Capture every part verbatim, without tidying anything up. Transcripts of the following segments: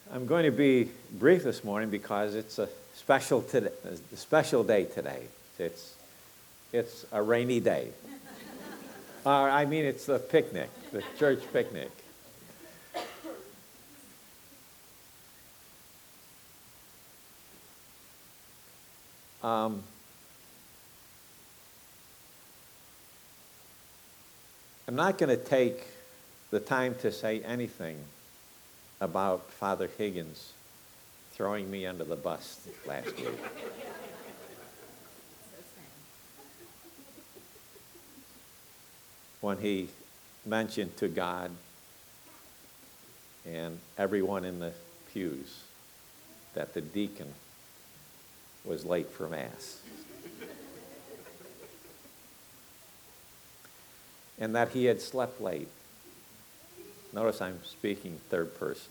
I'm going to be brief this morning because it's a special today, a special day today. It's it's a rainy day. Uh, I mean, it's the picnic, the church picnic. Um, I'm not going to take the time to say anything about Father Higgins throwing me under the bus last week. When he mentioned to God and everyone in the pews that the deacon was late for Mass. And that he had slept late. Notice I'm speaking third person.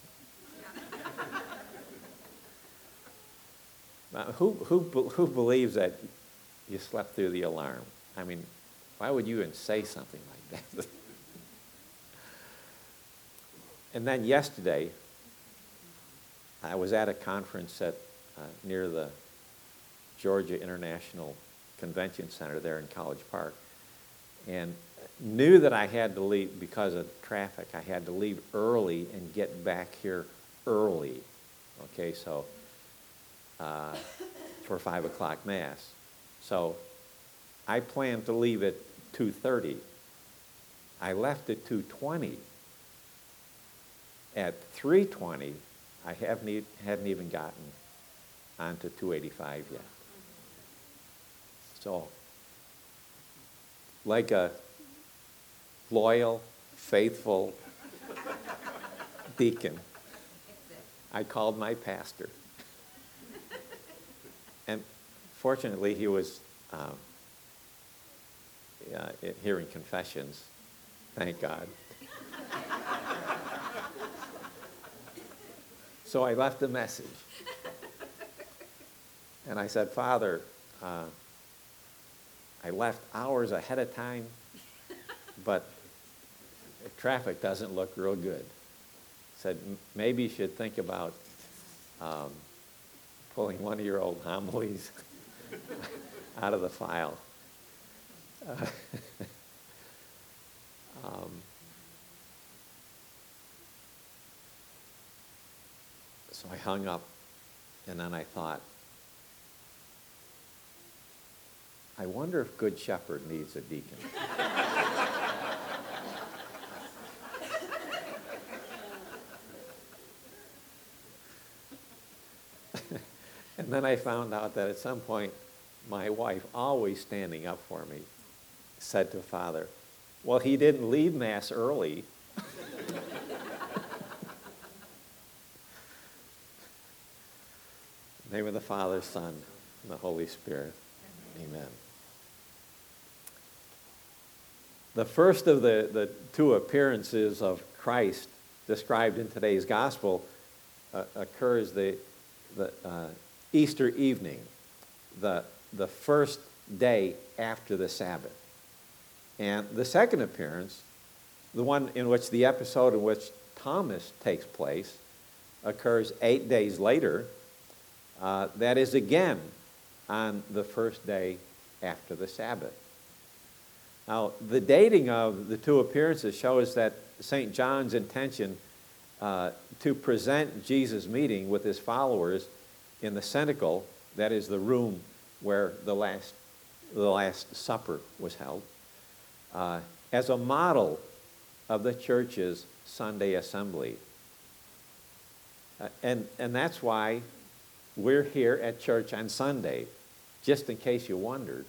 Now, who, who, who believes that you slept through the alarm? I mean, why would you even say something like that? And then yesterday, I was at a conference at uh, near the Georgia International Convention Center there in College Park, and knew that I had to leave because of traffic. I had to leave early and get back here early. Okay, so uh, for five o'clock Mass. So I planned to leave at two thirty. I left at two twenty. At three twenty, I haven't, e- hadn't even gotten onto two eighty-five yet. So, like a loyal, faithful deacon, I called my pastor. And fortunately, he was um, uh, hearing confessions, thank God. So I left a message. And I said, Father, uh, I left hours ahead of time, but the traffic doesn't look real good. Said, maybe you should think about um, pulling one of your old homilies out of the file. Uh, um, so I hung up, and then I thought, I wonder if Good Shepherd needs a deacon. And then I found out that at some point, my wife, always standing up for me, said to Father, well, he didn't leave Mass early. In the name of the Father, Son, and the Holy Spirit. Amen. The first of the, the two appearances of Christ described in today's gospel uh, occurs the, the uh, Easter evening, the, the first day after the Sabbath. And the second appearance, the one in which the episode in which Thomas takes place, occurs eight days later. Uh, that is again on the first day after the Sabbath. Now, the dating of the two appearances shows that Saint John's intention uh, to present Jesus' meeting with his followers in the cenacle, that is the room where the last, the last supper was held, uh, as a model of the church's Sunday assembly. Uh, and, and that's why we're here at church on Sunday, just in case you wondered.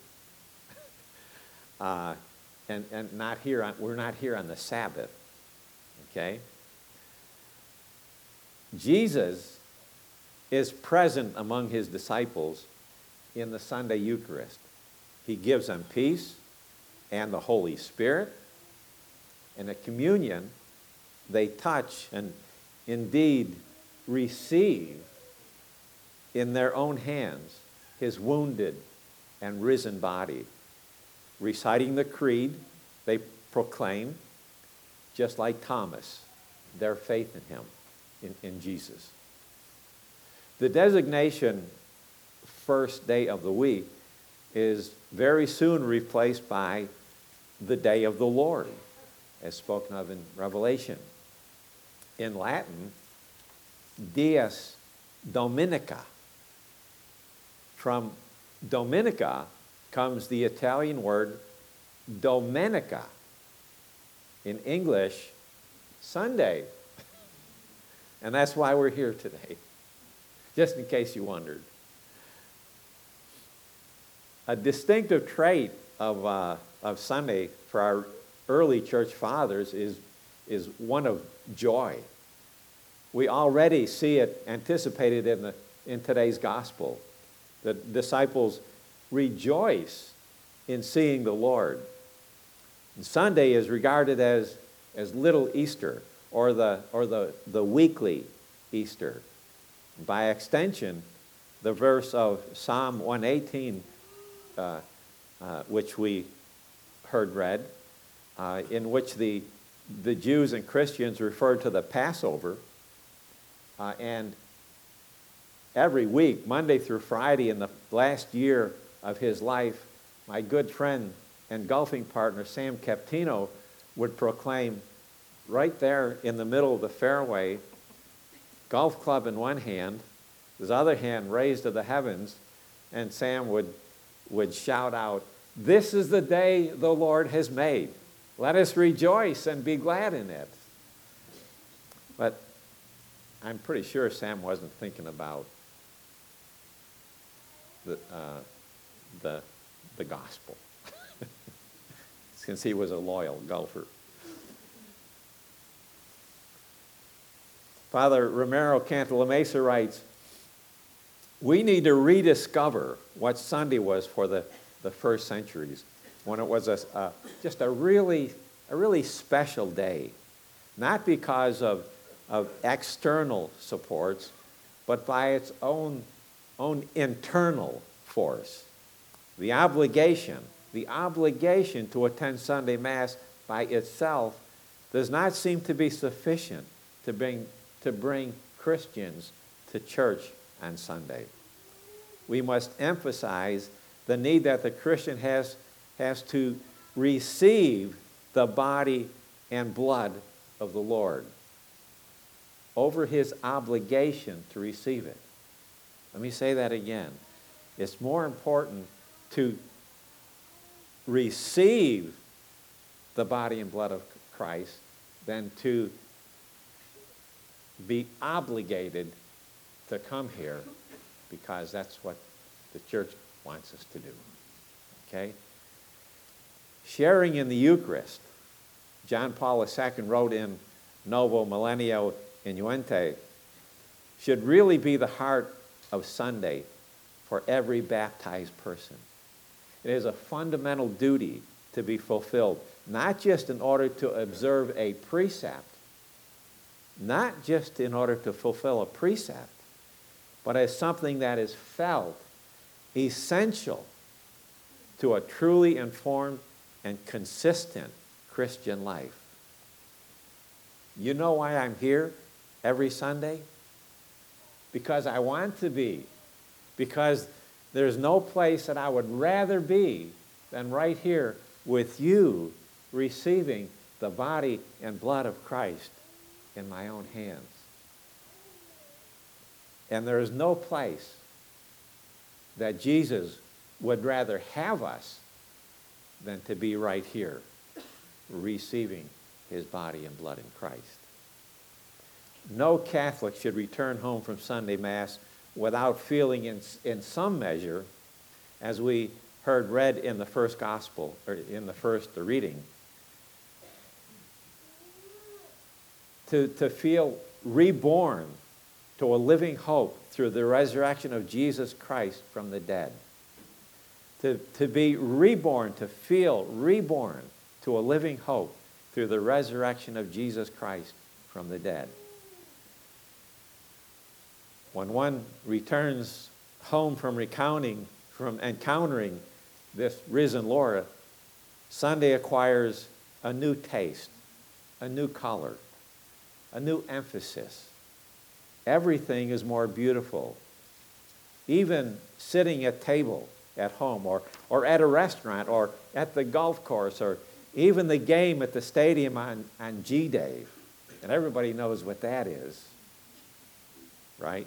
uh, and and not here on, we're not here on the Sabbath, okay? Jesus is present among his disciples in the Sunday Eucharist. He gives them peace and the Holy Spirit. And at communion, they touch and indeed receive in their own hands his wounded and risen body. Reciting the creed, they proclaim, just like Thomas, their faith in him, in, in Jesus. The designation first day of the week is very soon replaced by the day of the Lord, as spoken of in Revelation. In Latin, Dies Dominica. From Dominica comes the Italian word Domenica. In English, Sunday. And that's why we're here today, just in case you wondered. A distinctive trait of, uh, of Sunday for our early church fathers is, is one of joy. We already see it anticipated in, the, in today's gospel. The disciples rejoice in seeing the Lord. And Sunday is regarded as, as Little Easter, or the, or the, the weekly Easter. By extension, the verse of Psalm one eighteen, uh, uh, which we heard read, uh, in which the, the Jews and Christians referred to the Passover, uh, and every week, Monday through Friday, in the last year of his life, my good friend and golfing partner, Sam Captino, would proclaim right there in the middle of the fairway, golf club in one hand, his other hand raised to the heavens, and Sam would, would shout out, "This is the day the Lord has made. Let us rejoice and be glad in it." But I'm pretty sure Sam wasn't thinking about the, uh, the, the gospel, since he was a loyal golfer. Father Romero Cantalamesa writes, "We need to rediscover what Sunday was for the, the first centuries, when it was a, a, just a really, a really special day, not because of, of external supports, but by its own, own internal force. The obligation, the obligation to attend Sunday Mass by itself does not seem to be sufficient to bring to bring Christians to church on Sunday. We must emphasize the need that the Christian has, has to receive the body and blood of the Lord over his obligation to receive it. Let me say that again. It's more important to receive the body and blood of Christ than to be obligated to come here, because that's what the church wants us to do. Okay? Sharing in the Eucharist. John Paul the Second wrote in Novo Millennio Iuente, should really be the heart of Sunday for every baptized person. It is a fundamental duty to be fulfilled, not just in order to observe a precept, not just in order to fulfill a precept, but as something that is felt essential to a truly informed and consistent Christian life. You know why I'm here every Sunday? Because I want to be. Because there's no place that I would rather be than right here with you, receiving the body and blood of Christ in my own hands. And there is no place that Jesus would rather have us than to be right here, receiving his body and blood in Christ. No Catholic should return home from Sunday Mass without feeling in, in some measure, as we heard read in the first gospel, or in the first the reading, to, to feel reborn to a living hope through the resurrection of Jesus Christ from the dead. To, to be reborn, to feel reborn to a living hope through the resurrection of Jesus Christ from the dead. When one returns home from recounting, from encountering this risen Lord, Sunday acquires a new taste, a new color, a new emphasis. Everything is more beautiful even sitting at table at home, or, or at a restaurant, or at the golf course, or even the game at the stadium on, on G-Day. And everybody knows what that is, right?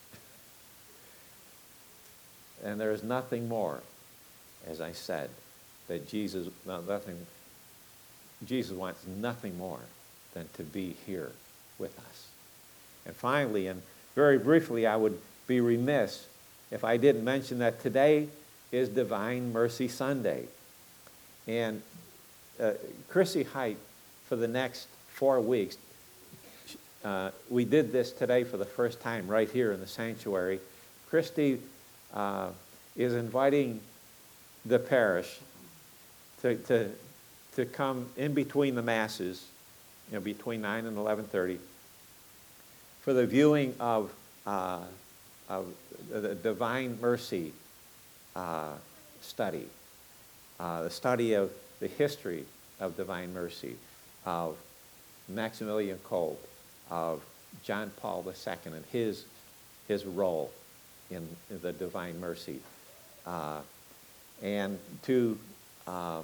And there is nothing more, as I said, that Jesus, no, nothing, Jesus wants nothing more than to be here with us. And finally, and very briefly, I would be remiss if I didn't mention that today is Divine Mercy Sunday. And uh, Chrissy Height, for the next four weeks, uh, we did this today for the first time right here in the sanctuary. Christy uh, is inviting the parish to, to, to come in between the masses, you know, between nine and eleven thirty, for the viewing of, uh, of the Divine Mercy uh, study, uh, the study of the history of Divine Mercy, of Maximilian Kolbe, of John Paul the Second and his, his role in, in the Divine Mercy. Uh, and to, um,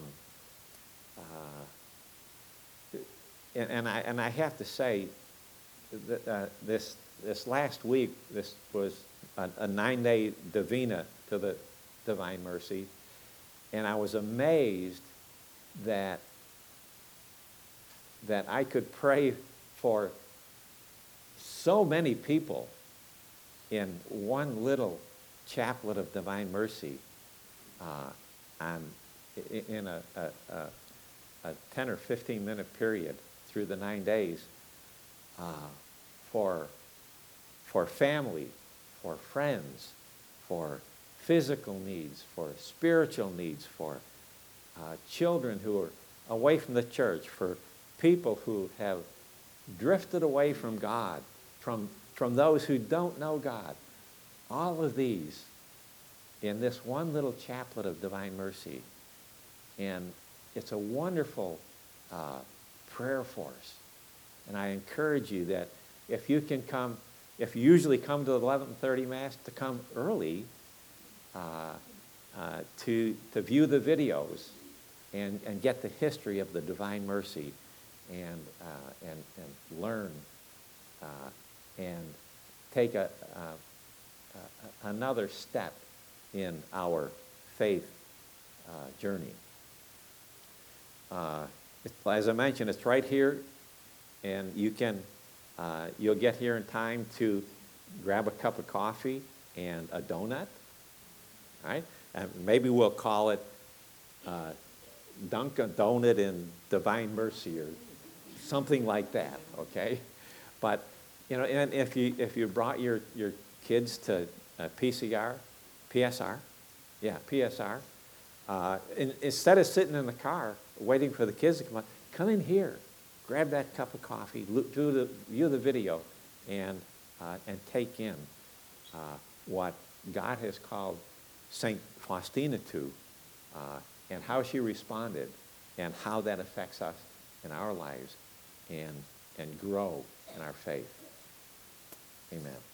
uh, and, and, I, and I have to say that uh, this, this last week, this was a, a nine-day Divina to the Divine Mercy, and I was amazed that that I could pray for so many people in one little chaplet of Divine Mercy, uh, on, in a, a, a, a ten or fifteen minute period through the nine days, uh, for, for family, for friends, for physical needs, for spiritual needs, for uh, children who are away from the church, for people who have drifted away from God, from, from those who don't know God. All of these in this one little chaplet of Divine Mercy. And it's a wonderful uh, prayer force. And I encourage you that if you can come, if you usually come to the eleven thirty Mass, to come early uh, uh, to, to view the videos and, and get the history of the Divine Mercy, and, uh, and, and learn uh, and take a, a, a, another step in our faith uh, journey. Uh, as I mentioned, it's right here, and you can, uh, you'll get here in time to grab a cup of coffee and a donut, right? And maybe we'll call it uh, Dunkin' Donut in Divine Mercy or something like that, okay? But, you know, and if you if you brought your, your kids to uh, P C R, P S R, yeah, P S R, uh, and instead of sitting in the car waiting for the kids to come out, come in here, grab that cup of coffee, look, view, the, view the video, and, uh, and take in uh, what God has called Saint Faustina to, uh, and how she responded, and how that affects us in our lives, and, and grow in our faith. Amen.